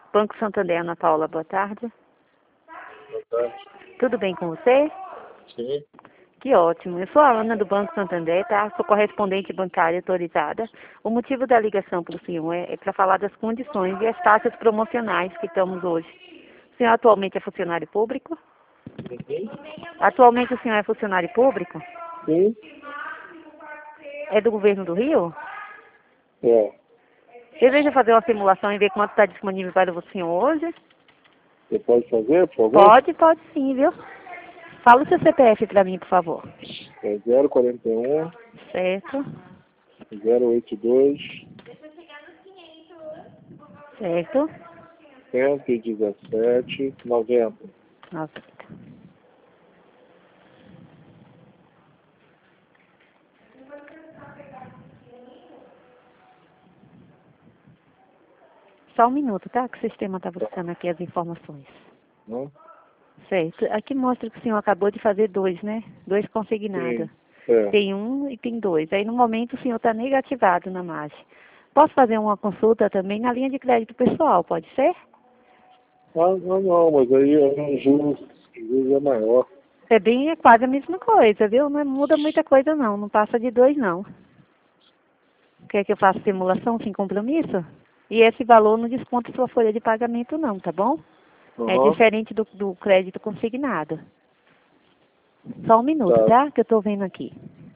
Banco Santander, Ana Paula, boa tarde. Boa tarde. Tudo bem com você? Sim. Que ótimo. Eu sou a Ana do Banco Santander, tá? Sou correspondente bancária autorizada. O motivo da ligação para o senhor é para falar das condições e as taxas promocionais que estamos hoje. O senhor atualmente é funcionário público? Uhum. Atualmente o senhor é funcionário público? Sim. É do governo do Rio? É. Deseja fazer uma simulação e ver quanto está disponível para o senhor hoje? Você pode fazer, por favor? Pode sim, viu? Fala o seu CPF para mim, por favor. É 041 Certo, 082 certo. 117 90. Nossa. Só um minuto, tá? Que o sistema está buscando aqui as informações. Não? Certo. Aqui mostra que o senhor acabou de fazer dois, né? Dois consignados. Sim. É. Tem um e tem dois. Aí no momento o senhor está negativado na margem. Posso fazer uma consulta também na linha de crédito pessoal, pode ser? Não, mas aí o juros é maior. É quase a mesma coisa, viu? Não muda muita coisa não, não passa de 2 não. Quer que eu faça simulação sem compromisso? E esse valor não desconta sua folha de pagamento não, tá bom? É Uhum. diferente do crédito consignado. Só um minuto, tá? Que eu tô vendo aqui.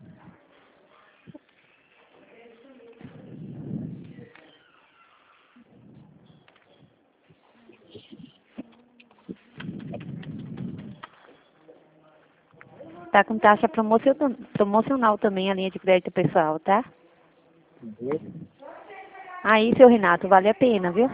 Tá com taxa promocional também a linha de crédito pessoal, tá? Uhum. Aí, seu Renato, vale a pena, viu?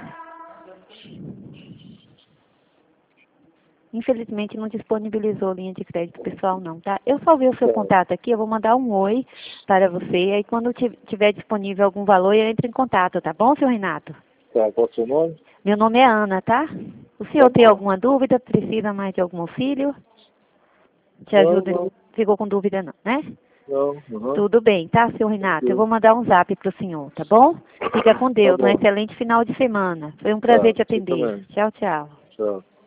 Infelizmente não disponibilizou linha de crédito pessoal não, tá? Eu salvei o seu contato aqui, eu vou mandar um oi para você, aí quando tiver disponível algum valor, eu entro em contato, tá bom, seu Renato? Tá, qual é o seu nome? Meu nome é Ana, tá? O senhor tem alguma dúvida? Precisa mais de algum auxílio? Te ajuda? Não. Ficou com dúvida não, né? Não. Uhum. Tudo bem, tá, seu Renato? Eu vou mandar um zap pro senhor, tá bom? Fica com Tá Deus, um bom. excelente final de semana. Foi um Tá, prazer te você atender. também. Tchau, tchau. Tchau.